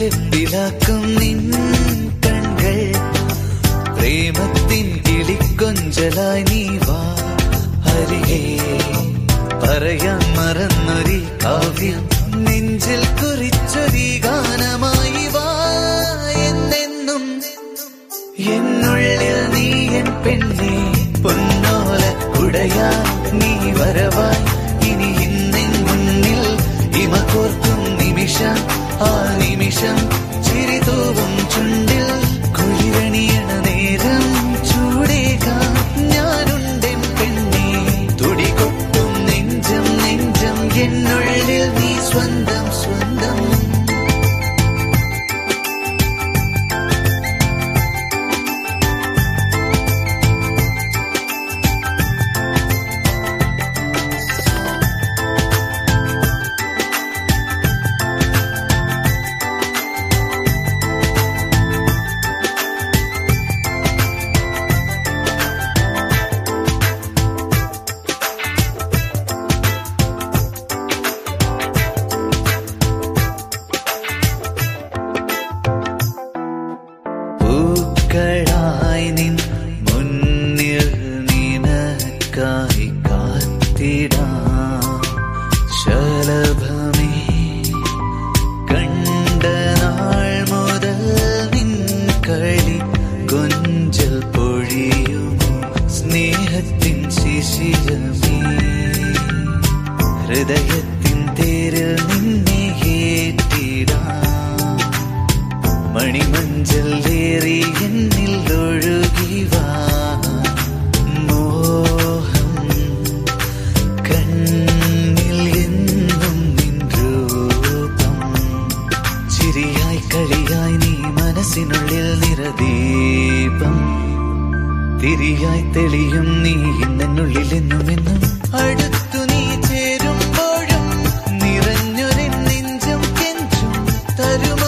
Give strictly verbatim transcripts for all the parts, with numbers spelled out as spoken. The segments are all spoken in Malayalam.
മണിച്ചെപ്പിലാക്കും നിൻ കൺകൾ പ്രേമത്തിൻ കിളിക്കൊഞ്ചലായി നീ വാ അരികെ പറയാൻ മറന്നൊരി കാവ്യം നെഞ്ചിൽ കുറിച്ചൊരി ഗാനമായി വാ എന്നെന്നും എന്നുള്ളിൽ നീ എൻ പെണ്ണേ പൊന്നോല കുടയാ നീ വരവായി ഇനി ഇന്നെൻ മുന്നിൽ ഇമ കോർക്കും നിമിഷം ആ നിമിഷം ചിരി തൂവും ചുണ്ടിൽ കുളിരണിയണ നേരം ചൂടേകാൻ ഞാനുണ്ടെൻ പെണ്ണേ തുടികൊട്ടും നെഞ്ചം നെഞ്ചം എന്നുള്ളിൽ നീ സ്വന്തം സ്വന്തം പൂക്കളായി നിൻ മുന്നിൽ നിനക്കായി കാത്തിടാം ശലഭമേ കണ്ട നാൾ മുതൽ നിൻ കളി കൊഞ്ചൽ പൊഴിയുമോ സ്നേഹത്തിൻ ശിശിരമേ ഹൃദയത്തിൻ തേരിൽ നിന്നെ ഏറ്റിടാം മണിമഞ്ചലേറി എന്നിൽ ഒഴുകിവാ മോഹം കണ്ണിൽ എന്നും നിൻ രൂപം ചിരിയായി കളിയായി നീ മനസ്സിനുള്ളിൽ നിറദീപം തിരിയായി തെളിയും നീ ഇന്നെന്നുള്ളിൽ എന്നും എന്നും അടുത്തു നീ ചേരുമ്പോഴും നിറഞ്ഞൊരു നെഞ്ചം കെഞ്ചും തരുമോ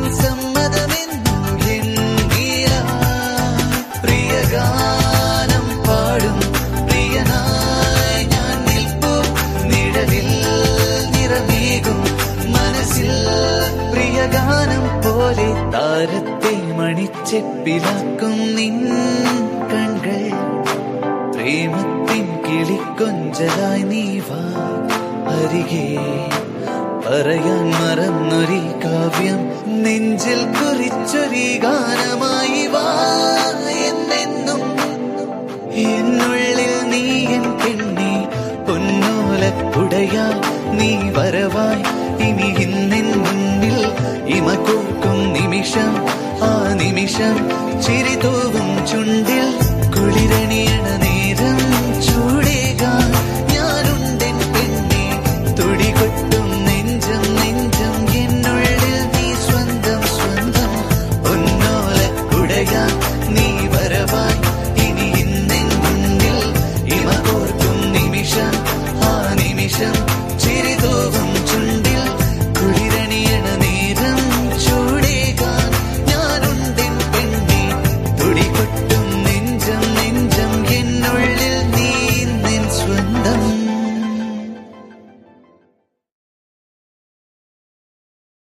ഗാനം പാടും പ്രിയനായി ഞാൻ നിൽപ്പു നിഴലിൽ നിറമേകും മനസ്സിൽ പ്രിയഗാനം പോലെ താരത്തെ മണിച്ചെപ്പിലാക്കും നിൻ കൺകൾ പ്രേമത്തിൻ കിളിക്കൊഞ്ചലായി നീ വാ അരികെ പറയാൻ മറന്നൊരി കാവ്യം നെഞ്ചിൽ കുറിച്ചൊരി ഗാനമായി വാ എന്നെന്നും എന്നുള്ളിൽ നീ എൻ പെണ്ണേ പൊന്നോലക്കുടയാ നീ വരവായി ഇനി ഇന്നെൻ മുന്നിൽ ഇമ കോർക്കും നിമിഷം ആ നിമിഷം ചിരി തൂവും ചുണ്ടിൽ കുളിരണിയ